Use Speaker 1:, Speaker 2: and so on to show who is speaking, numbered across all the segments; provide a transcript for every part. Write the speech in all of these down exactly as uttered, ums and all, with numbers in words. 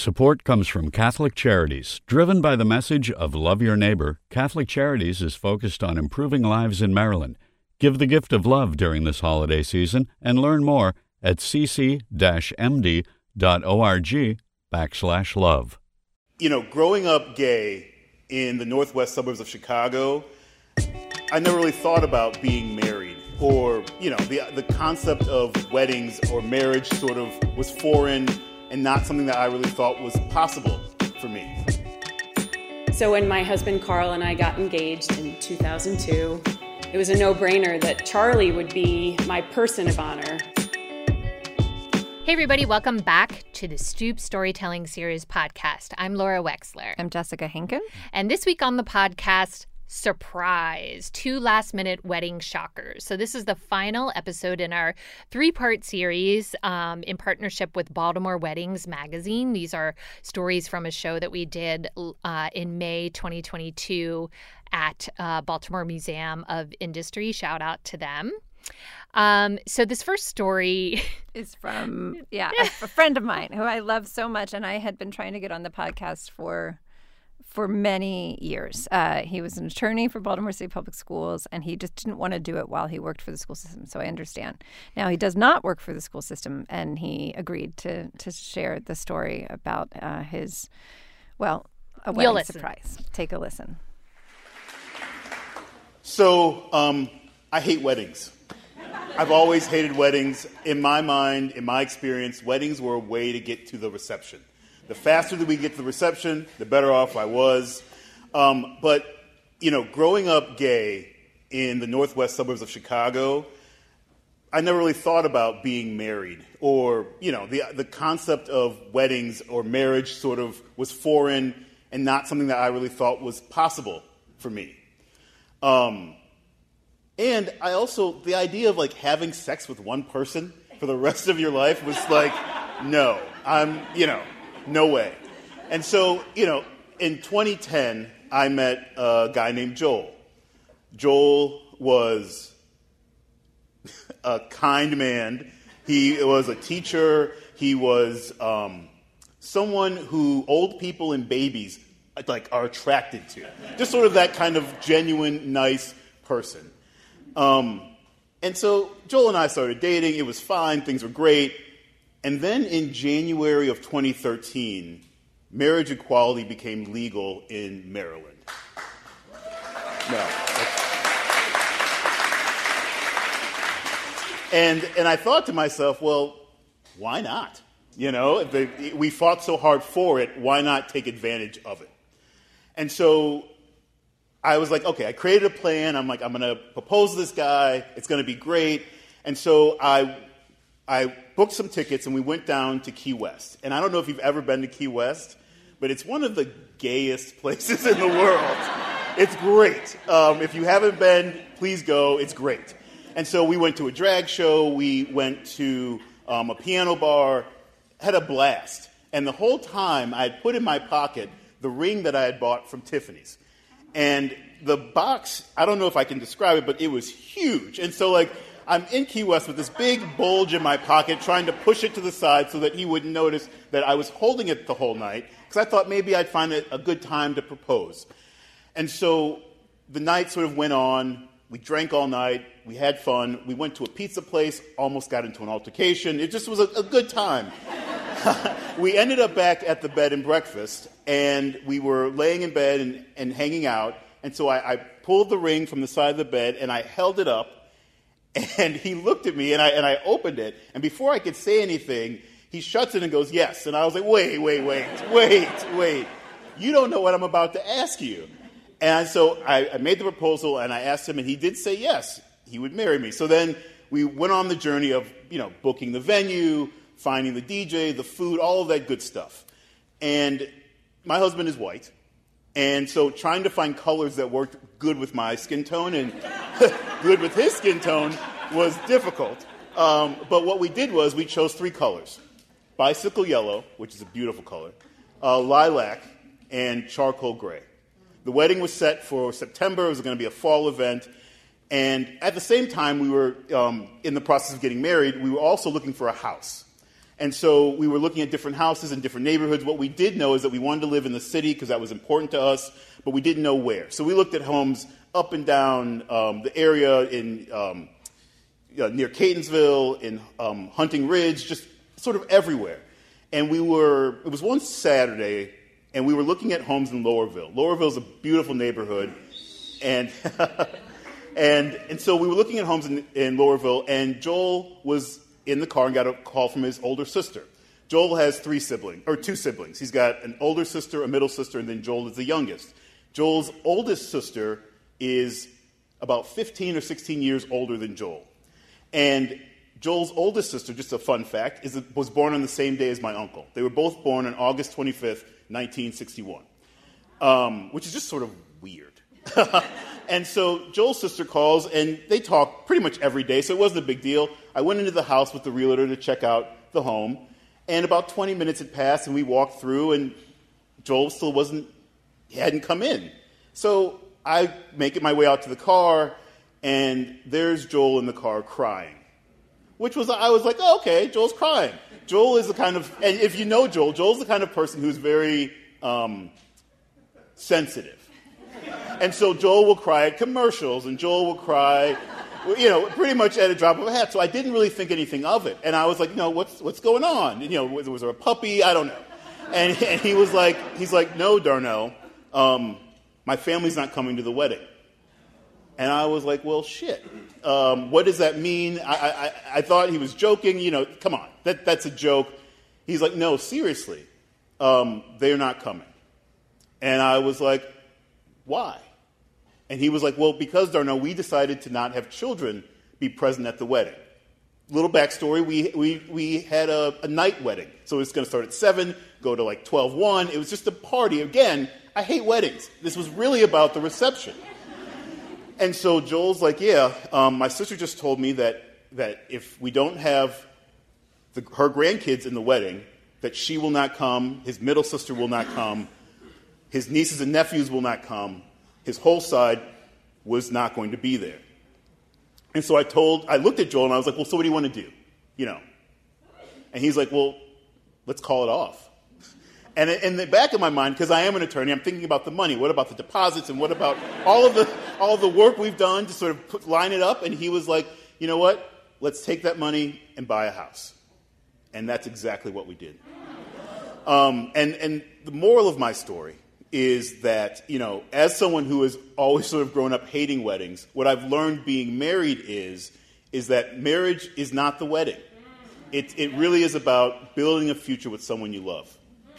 Speaker 1: Support comes from Catholic Charities. Driven by the message of love your neighbor, Catholic Charities is focused on improving lives in Maryland. Give the gift of love during this holiday season and learn more at cc-md.org backslash love.
Speaker 2: You know, growing up gay in the northwest suburbs of Chicago, I never really thought about being married or, you know, the the concept of weddings or marriage sort of was foreign and not something that I really thought was possible for me.
Speaker 3: So when my husband Carl and I got engaged in two thousand two, it was a no-brainer that Charlie would be my person of honor.
Speaker 4: Hey everybody, welcome back to the Stoop Storytelling Series podcast. I'm Laura Wexler.
Speaker 5: I'm Jessica Henkin.
Speaker 4: And this week on the podcast, surprise, two last-minute wedding shockers. So this is the final episode in our three-part series um, in partnership with Baltimore Weddings magazine. These are stories from a show that we did uh, in May twenty twenty-two at uh, Baltimore Museum of Industry. Shout out to them. Um, so this first story
Speaker 5: is from, yeah, a, a friend of mine who I love so much, and I had been trying to get on the podcast for for many years. Uh, he was an attorney for Baltimore City Public Schools, and he just didn't want to do it while he worked for the school system, so I understand. Now, he does not work for the school system, and he agreed to, to share the story about uh, his, well, a wedding surprise. Take a listen.
Speaker 2: So, um, I hate weddings. I've always hated weddings. In my mind, in my experience, weddings were a way to get to the reception. The faster that we get to the reception, the better off I was. Um, but, you know, growing up gay in the northwest suburbs of Chicago, I never really thought about being married or, you know, the the concept of weddings or marriage sort of was foreign and not something that I really thought was possible for me. Um, and I also, the idea of like having sex with one person for the rest of your life was like, no, I'm, you know, no way. And so, you know, in twenty ten, I met a guy named Joel. Joel was a kind man. He was a teacher. He was um, someone who old people and babies like are attracted to. Just sort of that kind of genuine, nice person. Um, and so Joel and I started dating. It was fine. Things were great. And then in January of twenty thirteen, marriage equality became legal in Maryland. No. And and I thought to myself, well, why not? You know, the, we fought so hard for it. Why not take advantage of it? And so I was like, okay, I created a plan. I'm like, I'm going to propose to this guy. It's going to be great. And so I I booked some tickets, and we went down to Key West. And I don't know if you've ever been to Key West, but it's one of the gayest places in the world. It's great. Um, if you haven't been, please go. It's great. And so we went to a drag show. We went to um, a piano bar, had a blast. And the whole time, I had put in my pocket the ring that I had bought from Tiffany's. And the box, I don't know if I can describe it, but it was huge. And so, like, I'm in Key West with this big bulge in my pocket, trying to push it to the side so that he wouldn't notice that I was holding it the whole night, because I thought maybe I'd find it a good time to propose. And so the night sort of went on. We drank all night. We had fun. We went to a pizza place, almost got into an altercation. It just was a, a good time. We ended up back at the bed and breakfast, and we were laying in bed and, and hanging out. And so I, I pulled the ring from the side of the bed, and I held it up. And he looked at me, and I and I opened it. And before I could say anything, he shuts it and goes, yes. And I was like, wait, wait, wait, wait, wait. You don't know what I'm about to ask you. And so I, I made the proposal, and I asked him, and he did say yes, he would marry me. So then we went on the journey of, you know, booking the venue, finding the D J, the food, all of that good stuff. And my husband is white. And so trying to find colors that worked good with my skin tone and good with his skin tone was difficult. Um, but what we did was we chose three colors. Bicycle yellow, which is a beautiful color, uh, lilac, and charcoal gray. The wedding was set for September. It was going to be a fall event. And at the same time we were um, in the process of getting married, we were also looking for a house. And so we were looking at different houses in different neighborhoods. What we did know is that we wanted to live in the city because that was important to us, but we didn't know where. So we looked at homes up and down um, the area in um, uh, near Catonsville, in um, Hunting Ridge, just sort of everywhere. And we were, it was one Saturday, and we were looking at homes in Lowerville. Lowerville is a beautiful neighborhood. And and and so we were looking at homes in, in Lowerville, and Joel was in the car and got a call from his older sister. Joel has three siblings, or two siblings. He's got an older sister, a middle sister, and then Joel is the youngest. Joel's oldest sister is about fifteen or sixteen years older than Joel. And Joel's oldest sister, just a fun fact, is was born on the same day as my uncle. They were both born on August twenty-fifth, nineteen sixty-one, um, which is just sort of weird. And so Joel's sister calls, and they talk pretty much every day, so it wasn't a big deal. I went into the house with the realtor to check out the home, and about twenty minutes had passed, and we walked through, and Joel still wasn't, he hadn't come in. So I make it my way out to the car, and there's Joel in the car crying, which was, I was like, oh, okay, Joel's crying. Joel is the kind of, and if you know Joel, Joel's the kind of person who's very um, sensitive. And so Joel will cry at commercials, and Joel will cry, you know, pretty much at a drop of a hat. So I didn't really think anything of it. And I was like, you know, what's what's going on? And, you know, was, was there a puppy? I don't know. And, and he was like, he's like, no, Darnell, um, my family's not coming to the wedding. And I was like, well, shit. Um, what does that mean? I, I, I thought he was joking. You know, come on, that that's a joke. He's like, no, seriously, um, they're not coming. And I was like, why? And he was like, well, because, Darnell, we decided to not have children be present at the wedding. Little backstory, we we, we had a, a night wedding. So it was going to start at seven, go to like twelve one. It was just a party. Again, I hate weddings. This was really about the reception. And so Joel's like, yeah, um, my sister just told me that that if we don't have the, her grandkids in the wedding, that she will not come, his middle sister will not come, his nieces and nephews will not come. His whole side was not going to be there. And so I told, I looked at Joel and I was like, well, so what do you want to do? You know? And he's like, well, let's call it off. And in the back of my mind, because I am an attorney, I'm thinking about the money. What about the deposits? And what about all of the all of the work we've done to sort of put, line it up? And he was like, you know what? Let's take that money and buy a house. And that's exactly what we did. Um, and, and the moral of my story is that, you know, as someone who has always sort of grown up hating weddings, what I've learned being married is, is that marriage is not the wedding. It, it really is about building a future with someone you love.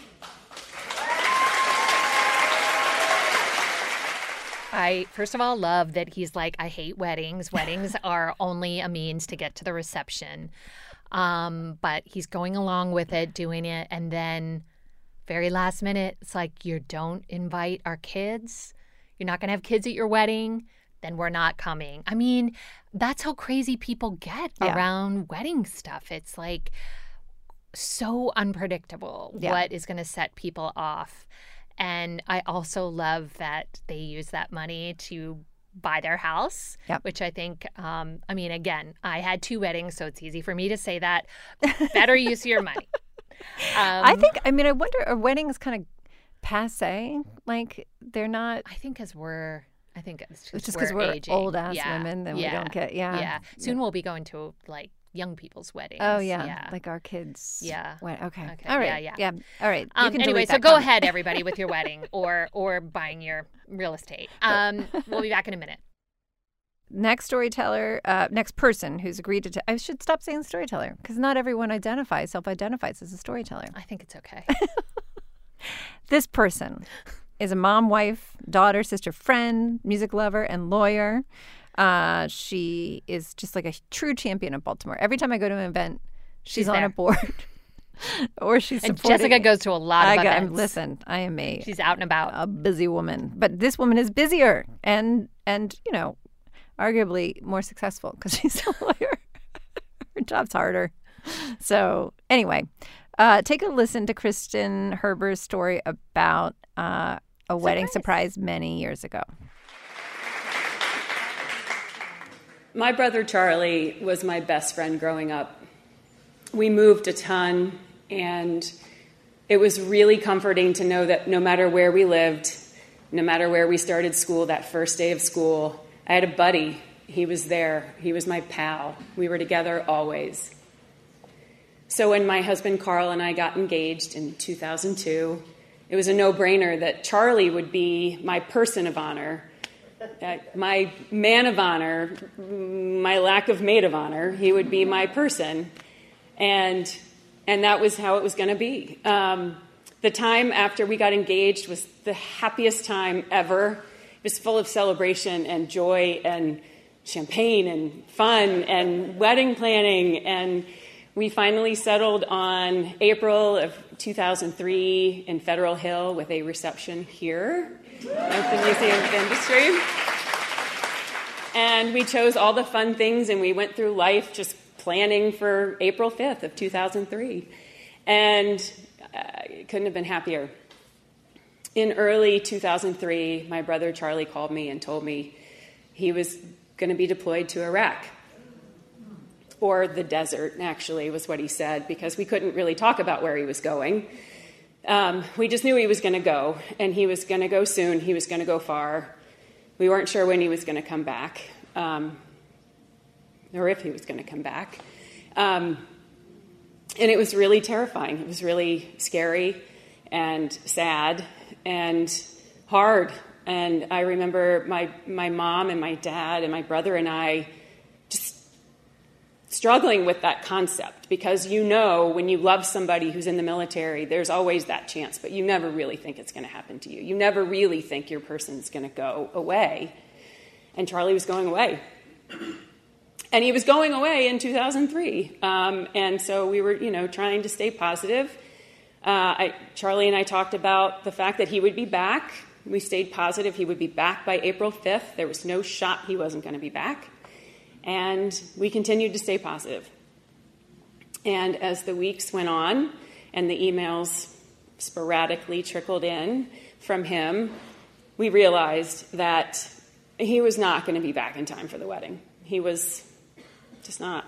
Speaker 4: I, first of all, love that he's like, I hate weddings. Weddings are only a means to get to the reception. Um, but he's going along with it, doing it, and then very last minute, it's like, you don't invite our kids. You're not going to have kids at your wedding. Then we're not coming. I mean, that's how crazy people get yeah. around wedding stuff. It's like so unpredictable yeah. what is going to set people off. And I also love that they use that money to buy their house, yep. which I think, um, I mean, again, I had two weddings, so it's easy for me to say that. Better use of your money. Um,
Speaker 5: I think, I mean, I wonder, are weddings kind of passe? Like, they're not...
Speaker 4: I think because we're, I think it's just,
Speaker 5: it's just because we're, we're old-ass
Speaker 4: yeah.
Speaker 5: women, then
Speaker 4: yeah.
Speaker 5: we don't get, yeah.
Speaker 4: Yeah. Soon yeah. we'll be going to, like, young people's weddings.
Speaker 5: Oh, yeah.
Speaker 4: yeah.
Speaker 5: Like our kids.
Speaker 4: Yeah.
Speaker 5: Wed- okay.
Speaker 4: okay.
Speaker 5: All right.
Speaker 4: Yeah, yeah.
Speaker 5: yeah. All right.
Speaker 4: Um,
Speaker 5: you can
Speaker 4: anyway, so
Speaker 5: that
Speaker 4: go
Speaker 5: comment.
Speaker 4: ahead, everybody, with your wedding or or buying your real estate. Um, we'll be back in a minute.
Speaker 5: Next storyteller, uh, next person who's agreed to, t- I should stop saying storyteller because not everyone identifies, self-identifies as a storyteller.
Speaker 4: I think it's okay.
Speaker 5: This person is a mom, wife, daughter, sister, friend, music lover, and lawyer. Uh, she is just like a true champion of Baltimore. Every time I go to an event, she's, she's on there. a board. Or she's
Speaker 4: and
Speaker 5: supporting.
Speaker 4: Jessica goes to a lot of
Speaker 5: I
Speaker 4: events.
Speaker 5: Got, listen, I am a
Speaker 4: she's out and about,
Speaker 5: a busy woman, but this woman is busier and and you know, arguably more successful because she's a lawyer. Her job's harder. So anyway, uh, take a listen to Kristen Herber's story about uh, a surprise. wedding surprise many years ago.
Speaker 3: My brother Charlie was my best friend growing up. we moved a ton, and it was really comforting to know that no matter where we lived, no matter where we started school, that first day of school, I had a buddy. He was there. He was my pal. We were together always. So when my husband Carl and I got engaged in two thousand two, it was a no-brainer that Charlie would be my person of honor, uh, my man of honor, my lack of maid of honor. He would be my person, and and that was how it was going to be. Um, the time after we got engaged was the happiest time ever. It was full of celebration and joy and champagne and fun and wedding planning, and we finally settled on April of two thousand three in Federal Hill with a reception here at the Museum of Industry. And we chose all the fun things, and we went through life just planning for April fifth of two thousand three. And I couldn't have been happier. In early two thousand three, my brother Charlie called me and told me he was going to be deployed to Iraq. Or the desert, actually, was what he said, because we couldn't really talk about where he was going. Um, we just knew he was going to go, and he was going to go soon. He was going to go far. We weren't sure when he was going to come back, um, or if he was going to come back. Um, and it was really terrifying. It was really scary and sad and hard. And I remember my, my mom and my dad and my brother and I just struggling with that concept, because you know when you love somebody who's in the military, there's always that chance, but you never really think it's going to happen to you. You never really think your person's going to go away. And Charlie was going away. And he was going away in two thousand three. Um, and so we were, you know, trying to stay positive. Uh, I, Charlie and I talked about the fact that he would be back. We stayed positive. He would be back by April fifth. There was no shot he wasn't going to be back. And we continued to stay positive. And as the weeks went on and the emails sporadically trickled in from him, we realized that he was not going to be back in time for the wedding. He was just not.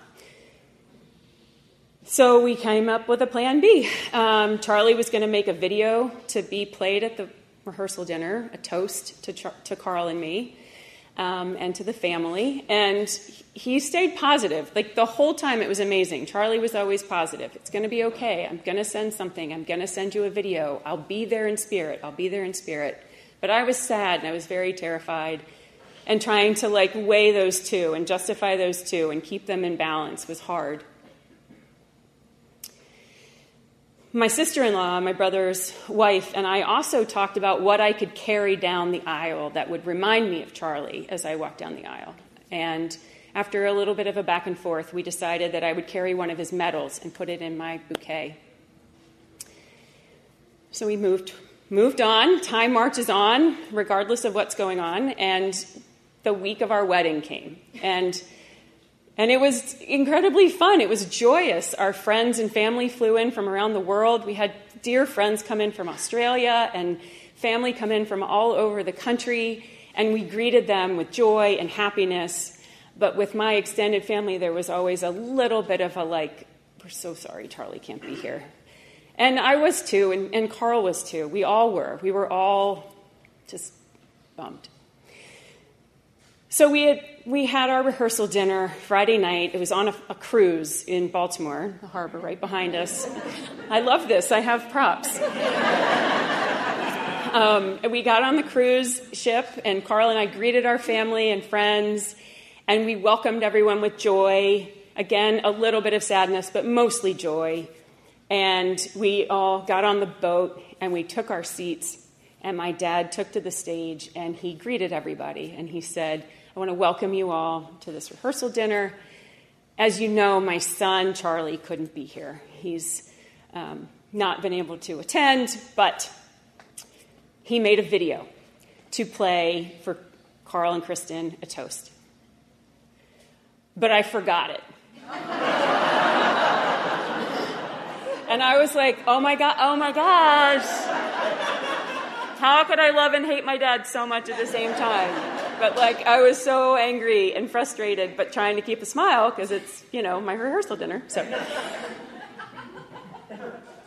Speaker 3: So we came up with a plan B. Um, Charlie was going to make a video to be played at the rehearsal dinner, a toast to, Char- to Carl and me. Um, and to the family, and he stayed positive. Like, the whole time it was amazing. Charlie was always positive. It's going to be okay. I'm going to send something. I'm going to send you a video. I'll be there in spirit. I'll be there in spirit. But I was sad, and I was very terrified, and trying to, like, weigh those two and justify those two and keep them in balance was hard. My sister-in-law, my brother's wife, and I also talked about what I could carry down the aisle that would remind me of Charlie as I walked down the aisle. And after a little bit of a back and forth, we decided that I would carry one of his medals and put it in my bouquet. So we moved moved on. Time marches on, regardless of what's going on. And the week of our wedding came. And And it was incredibly fun. It was joyous. Our friends and family flew in from around the world. We had dear friends come in from Australia and family come in from all over the country. And we greeted them with joy and happiness. But with my extended family, there was always a little bit of a like, we're so sorry Charlie can't be here. And I was too, and, and Carl was too. We all were. We were all just bummed. So we had we had our rehearsal dinner Friday night. It was on a, a cruise in Baltimore, the harbor right behind us. I love this. I have props. um, and we got on the cruise ship, and Carl and I greeted our family and friends, and we welcomed everyone with joy. Again, a little bit of sadness, but mostly joy. And we all got on the boat, and we took our seats, and my dad took to the stage, and he greeted everybody, and he said, I want to welcome you all to this rehearsal dinner. As you know, my son, Charlie, couldn't be here. He's um, not been able to attend, but he made a video to play for Carl and Kristen a toast. But I forgot it. And I was like, oh my God, oh my gosh. How could I love and hate my dad so much at the same time? But, like, I was so angry and frustrated, but trying to keep a smile because it's, you know, my rehearsal dinner. So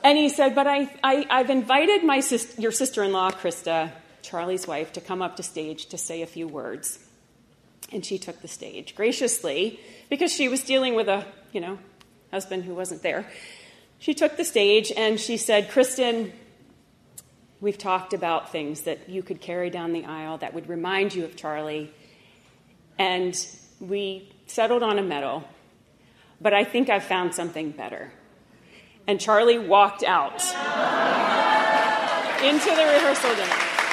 Speaker 3: And he said, but I, I, I've invited my sis- your sister-in-law, Krista, Charlie's wife, to come up to stage to say a few words. And she took the stage graciously because she was dealing with a, you know, husband who wasn't there. She took the stage and she said, Kristen, we've talked about things that you could carry down the aisle that would remind you of Charlie. And we settled on a medal, but I think I've found something better. And Charlie walked out into the rehearsal dinner.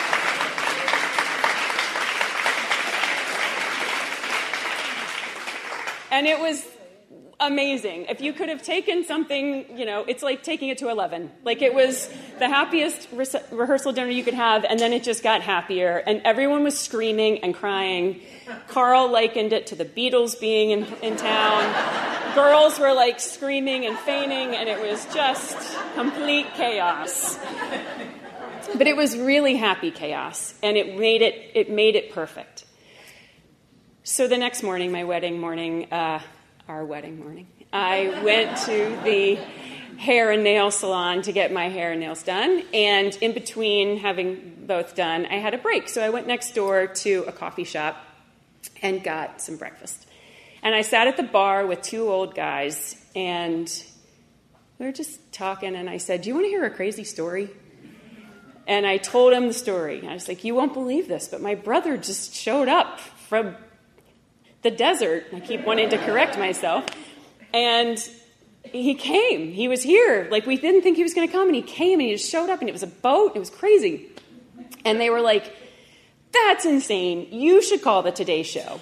Speaker 3: And it was amazing. If you could have taken something, you know, it's like taking it to eleven. Like, it was the happiest re- rehearsal dinner you could have, and then it just got happier. And everyone was screaming and crying. Carl likened it to the Beatles being in, in town. Girls were, like, screaming and fainting, and it was just complete chaos. But it was really happy chaos, and it made it, it made it perfect. So the next morning, my wedding morning, uh, our wedding morning, I went to the hair and nail salon to get my hair and nails done. And in between having both done, I had a break. So I went next door to a coffee shop and got some breakfast. And I sat at the bar with two old guys, and we were just talking. And I said, do you want to hear a crazy story? And I told him the story. I was like, you won't believe this, but my brother just showed up from the desert. I keep wanting to correct myself. And he came. He was here. Like, we didn't think he was going to come, and he came, and he just showed up, and it was a boat. It was crazy. And they were like, that's insane. You should call the Today Show.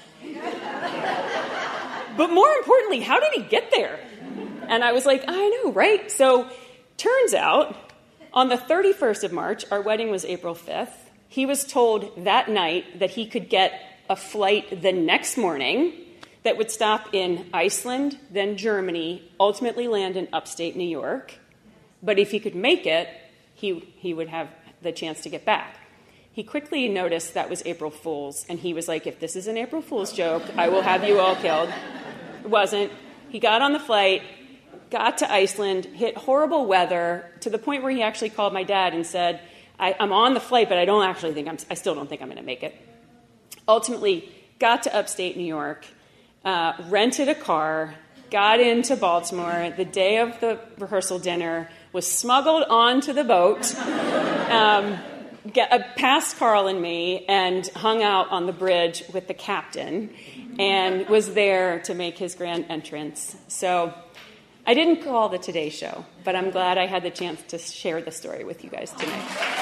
Speaker 3: But more importantly, how did he get there? And I was like, I know, right? So turns out, on the thirty-first of March, our wedding was April fifth, he was told that night that he could get a flight the next morning that would stop in Iceland, then Germany, ultimately land in upstate New York. But if he could make it, he he would have the chance to get back. He quickly noticed that was April Fool's, and he was like, if this is an April Fool's joke, I will have you all killed. It wasn't. He got on the flight, got to Iceland, hit horrible weather, to the point where he actually called my dad and said, I, I'm on the flight, but I don't actually think I'm, I still don't think I'm going to make it. Ultimately, got to upstate New York, uh, rented a car, got into Baltimore. The day of the rehearsal dinner, was smuggled onto the boat, um, get, uh, past Carl and me, and hung out on the bridge with the captain, and was there to make his grand entrance. So I didn't call the Today Show, but I'm glad I had the chance to share the story with you guys tonight.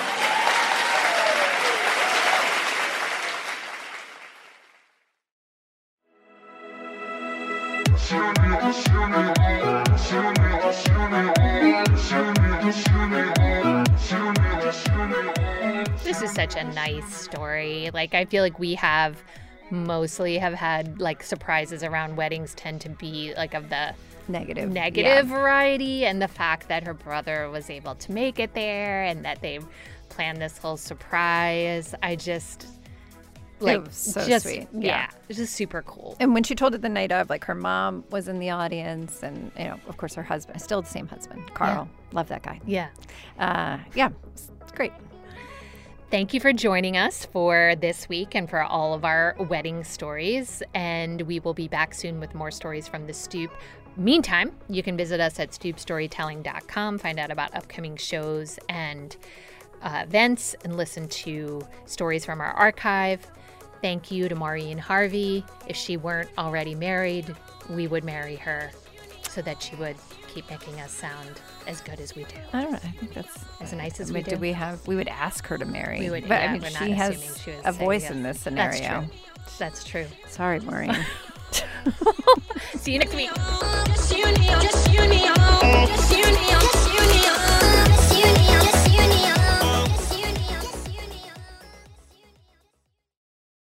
Speaker 4: This is such a nice story. Like, I feel like we have mostly have had, like, surprises around weddings tend to be, like, of the
Speaker 5: Negative.
Speaker 4: negative yeah. variety, and the fact that her brother was able to make it there and that they planned this whole surprise. I just... Like,
Speaker 5: it was so
Speaker 4: just,
Speaker 5: sweet.
Speaker 4: Yeah.
Speaker 5: Yeah.
Speaker 4: It's just super cool.
Speaker 5: And when she told it the night of, like, her mom was in the audience, and, you know, of course, her husband, still the same husband, Carl. Yeah. Love that guy.
Speaker 4: Yeah.
Speaker 5: Uh, yeah. It's great.
Speaker 4: Thank you for joining us for this week and for all of our wedding stories. And we will be back soon with more stories from the Stoop. Meantime, you can visit us at stoop storytelling dot com, find out about upcoming shows and uh, events, and listen to stories from our archive. Thank you to Maureen Harvey. If she weren't already married, we would marry her so that she would keep making us sound as good as we do.
Speaker 5: I don't know. I think that's
Speaker 4: as nice as
Speaker 5: I mean,
Speaker 4: we do.
Speaker 5: Do we have? We would ask her to marry.
Speaker 4: We would.
Speaker 5: But
Speaker 4: Yeah,
Speaker 5: I mean,
Speaker 4: we're
Speaker 5: she
Speaker 4: not
Speaker 5: has
Speaker 4: she would
Speaker 5: a
Speaker 4: say
Speaker 5: voice
Speaker 4: yes.
Speaker 5: in this scenario.
Speaker 4: That's true. That's true.
Speaker 5: Sorry, Maureen.
Speaker 4: See you next week.
Speaker 6: Just you, just you.